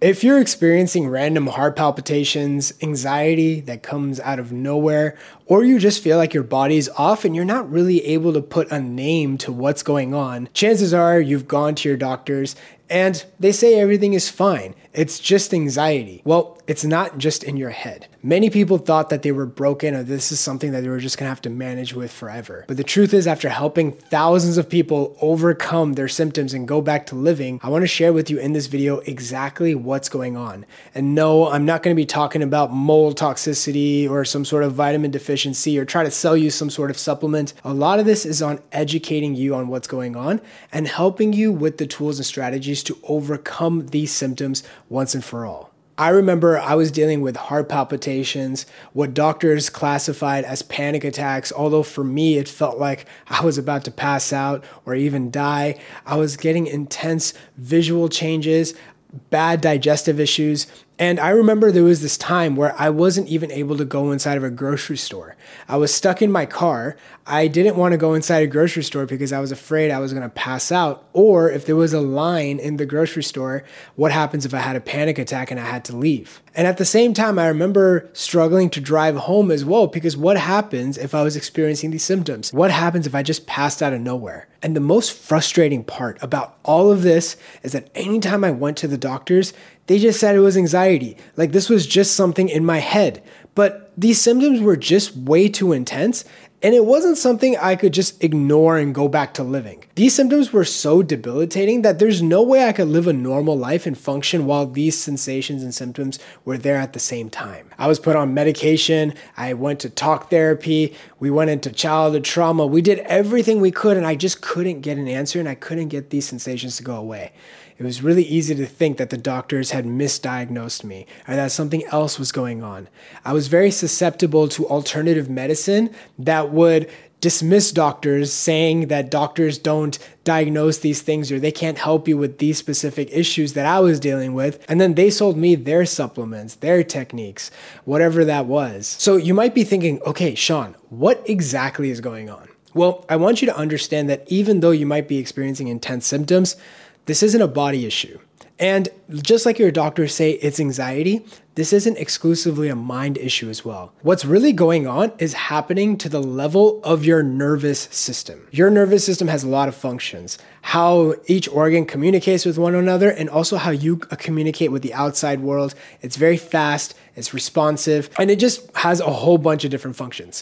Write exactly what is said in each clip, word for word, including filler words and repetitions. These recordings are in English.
If you're experiencing random heart palpitations, anxiety that comes out of nowhere, or you just feel like your body's off and you're not really able to put a name to what's going on, chances are you've gone to your doctors and they say everything is fine. It's just anxiety. Well, it's not just in your head. Many people thought that they were broken or this is something that they were just gonna have to manage with forever. But the truth is, after helping thousands of people overcome their symptoms and go back to living, I wanna share with you in this video exactly what's going on. And no, I'm not gonna be talking about mold toxicity or some sort of vitamin deficiency or try to sell you some sort of supplement. A lot of this is on educating you on what's going on and helping you with the tools and strategies to overcome these symptoms once and for all. I remember I was dealing with heart palpitations, what doctors classified as panic attacks, although for me it felt like I was about to pass out or even die. I was getting intense visual changes, bad digestive issues, and I remember there was this time where I wasn't even able to go inside of a grocery store. I was stuck in my car. I didn't want to go inside a grocery store because I was afraid I was going to pass out. Or if there was a line in the grocery store, what happens if I had a panic attack and I had to leave? And at the same time, I remember struggling to drive home as well, because what happens if I was experiencing these symptoms? What happens if I just passed out of nowhere? And the most frustrating part about all of this is that anytime I went to the doctors, they just said it was anxiety. Like this was just something in my head. But these symptoms were just way too intense, and it wasn't something I could just ignore and go back to living. These symptoms were so debilitating that there's no way I could live a normal life and function while these sensations and symptoms were there at the same time. I was put on medication, I went to talk therapy, we went into childhood trauma, we did everything we could, and I just couldn't get an answer and I couldn't get these sensations to go away. It was really easy to think that the doctors had misdiagnosed me or that something else was going on. I was very susceptible to alternative medicine that would dismiss doctors, saying that doctors don't diagnose these things or they can't help you with these specific issues that I was dealing with. And then they sold me their supplements, their techniques, whatever that was. So you might be thinking, okay, Sean, what exactly is going on? Well, I want you to understand that even though you might be experiencing intense symptoms, this isn't a body issue. And just like your doctors say it's anxiety, this isn't exclusively a mind issue as well. What's really going on is happening to the level of your nervous system. Your nervous system has a lot of functions. How each organ communicates with one another and also how you communicate with the outside world. It's very fast, it's responsive, and it just has a whole bunch of different functions.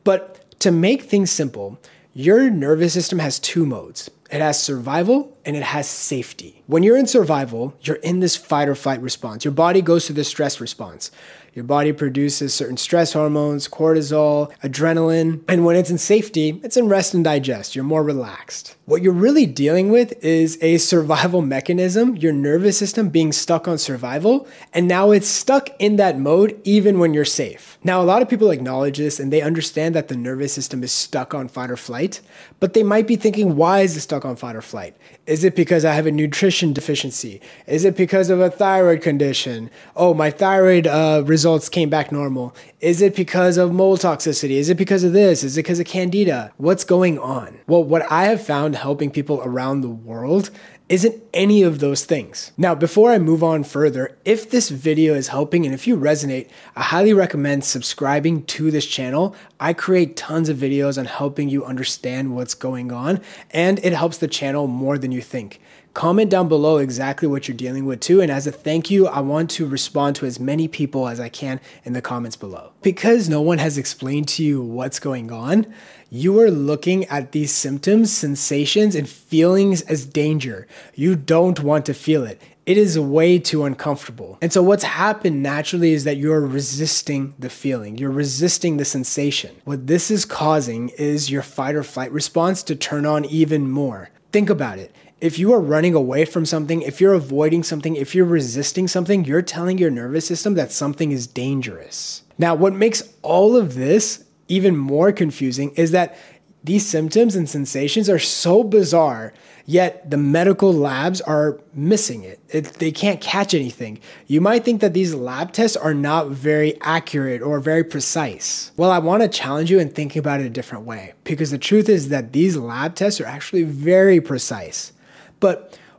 But to make things simple, your nervous system has two modes. It has survival and it has safety. When you're in survival, you're in this fight or flight response. Your body goes through the stress response. Your body produces certain stress hormones, cortisol, adrenaline. And when it's in safety, it's in rest and digest. You're more relaxed. What you're really dealing with is a survival mechanism, your nervous system being stuck on survival, and now it's stuck in that mode even when you're safe. Now, a lot of people acknowledge this and they understand that the nervous system is stuck on fight or flight, but they might be thinking, why is it stuck on fight or flight? Is it because I have a nutrition deficiency? Is it because of a thyroid condition? Oh, my thyroid uh, results came back normal. Is it because of mold toxicity? Is it because of this? Is it because of candida? What's going on? Well, what I have found helping people around the world isn't any of those things. Now, before I move on further, if this video is helping and if you resonate, I highly recommend subscribing to this channel. I create tons of videos on helping you understand what's going on, and it helps the channel more than you think. Comment down below exactly what you're dealing with too, and as a thank you, I want to respond to as many people as I can in the comments below. Because no one has explained to you what's going on, you are looking at these symptoms, sensations, and feelings as danger. You don't want to feel it. It is way too uncomfortable. And so what's happened naturally is that you're resisting the feeling. You're resisting the sensation. What this is causing is your fight or flight response to turn on even more. Think about it. If you are running away from something, if you're avoiding something, if you're resisting something, you're telling your nervous system that something is dangerous. Now, what makes all of this even more confusing is that these symptoms and sensations are so bizarre, yet the medical labs are missing it. it. They can't catch anything. You might think that these lab tests are not very accurate or very precise. Well, I want to challenge you in thinking about it a different way, because the truth is that these lab tests are actually very precise. But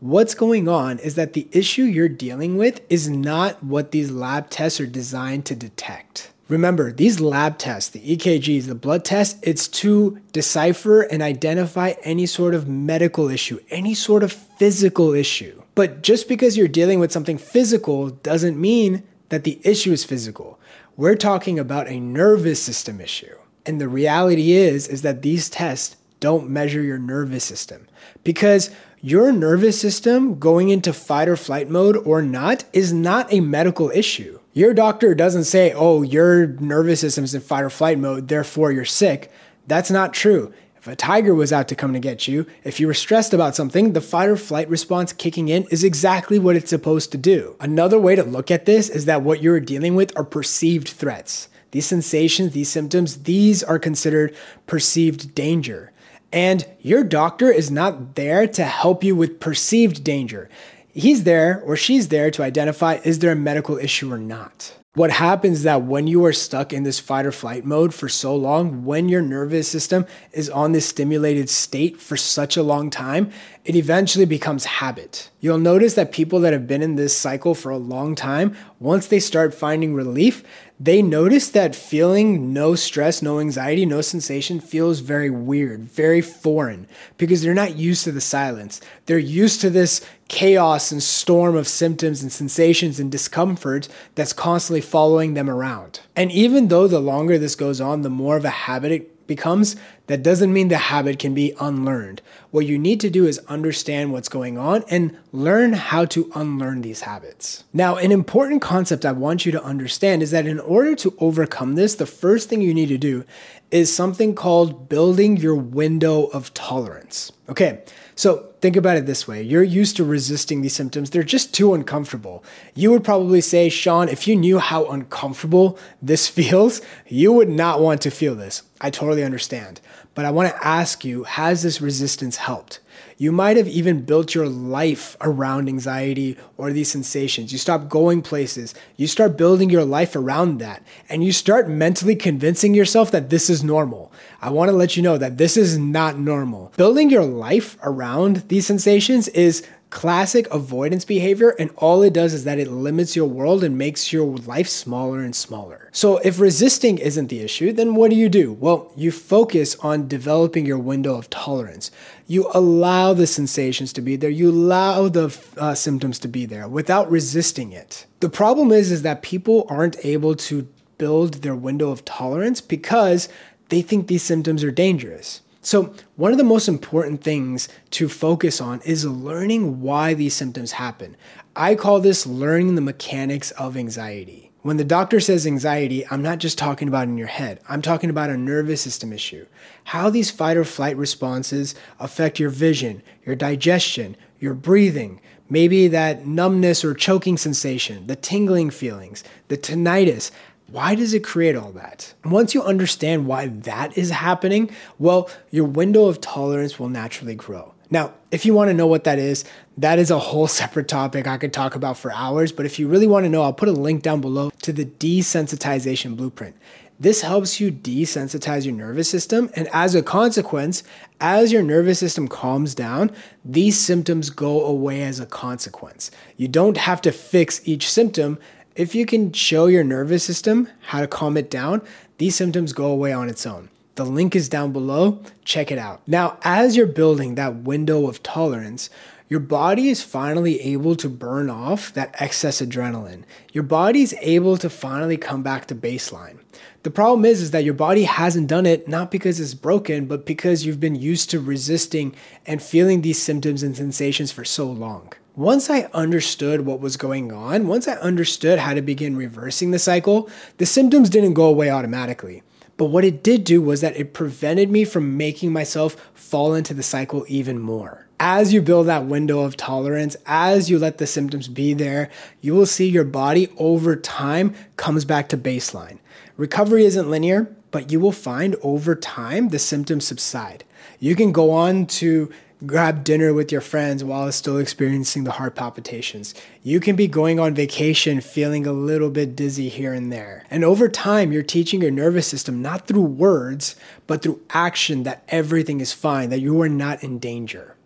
What's going on is that the issue you're dealing with is not what these lab tests are designed to detect. Remember, these lab tests, the E K Gs, the blood tests, it's to decipher and identify any sort of medical issue, any sort of physical issue. But just because you're dealing with something physical doesn't mean that the issue is physical. We're talking about a nervous system issue. And the reality is, is that these tests don't measure your nervous system, because your nervous system going into fight or flight mode or not is not a medical issue. Your doctor doesn't say, oh, your nervous system is in fight or flight mode, therefore you're sick. That's not true. If a tiger was out to come to get you, if you were stressed about something, the fight or flight response kicking in is exactly what it's supposed to do. Another way to look at this is that what you're dealing with are perceived threats. These sensations, these symptoms, these are considered perceived danger. And your doctor is not there to help you with perceived danger. He's there or she's there to identify, is there a medical issue or not? What happens is that when you are stuck in this fight or flight mode for so long, when your nervous system is on this stimulated state for such a long time, it eventually becomes habit. You'll notice that people that have been in this cycle for a long time, once they start finding relief, they notice that feeling no stress, no anxiety, no sensation feels very weird, very foreign, because they're not used to the silence. They're used to this chaos and storm of symptoms and sensations and discomfort that's constantly following them around. And even though the longer this goes on, the more of a habit it becomes, that doesn't mean the habit can be unlearned. What you need to do is understand what's going on and learn how to unlearn these habits. Now, an important concept I want you to understand is that in order to overcome this, the first thing you need to do is something called building your window of tolerance. Okay, so think about it this way. You're used to resisting these symptoms. They're just too uncomfortable. You would probably say, Sean, if you knew how uncomfortable this feels, you would not want to feel this. I totally understand. But I want to ask you, has this resistance helped? You might have even built your life around anxiety or these sensations. You stop going places. You start building your life around that. And you start mentally convincing yourself that this is normal. I want to let you know that this is not normal. Building your life around these sensations is classic avoidance behavior, and all it does is that it limits your world and makes your life smaller and smaller. So if resisting isn't the issue, then what do you do? Well, you focus on developing your window of tolerance. You allow the sensations to be there. You allow the uh, symptoms to be there without resisting it. The problem is, is that people aren't able to build their window of tolerance because they think these symptoms are dangerous. So one of the most important things to focus on is learning why these symptoms happen. I call this learning the mechanics of anxiety. When the doctor says anxiety, I'm not just talking about in your head. I'm talking about a nervous system issue. How these fight or flight responses affect your vision, your digestion, your breathing, maybe that numbness or choking sensation, the tingling feelings, the tinnitus. Why does it create all that? Once you understand why that is happening, well, your window of tolerance will naturally grow. Now, if you want to know what that is, that is a whole separate topic I could talk about for hours. But if you really want to know, I'll put a link down below to the desensitization blueprint. This helps you desensitize your nervous system. And as a consequence, as your nervous system calms down, these symptoms go away as a consequence. You don't have to fix each symptom. If you can show your nervous system how to calm it down, these symptoms go away on its own. The link is down below. Check it out. Now, as you're building that window of tolerance, your body is finally able to burn off that excess adrenaline. Your body is able to finally come back to baseline. The problem is, is that your body hasn't done it, not because it's broken, but because you've been used to resisting and feeling these symptoms and sensations for so long. Once I understood what was going on, once I understood how to begin reversing the cycle, the symptoms didn't go away automatically. But what it did do was that it prevented me from making myself fall into the cycle even more. As you build that window of tolerance, as you let the symptoms be there, you will see your body over time comes back to baseline. Recovery isn't linear, but you will find over time the symptoms subside. You can go on to grab dinner with your friends while still experiencing the heart palpitations. You can be going on vacation feeling a little bit dizzy here and there. And over time, you're teaching your nervous system, not through words, but through action, that everything is fine, that you are not in danger.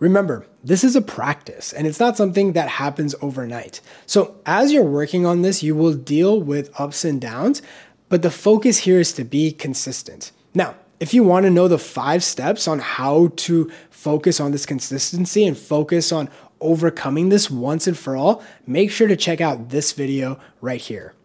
Remember, this is a practice and it's not something that happens overnight. So as you're working on this, you will deal with ups and downs, but the focus here is to be consistent. Now, if you want to know the five steps on how to focus on this consistency and focus on overcoming this once and for all, make sure to check out this video right here.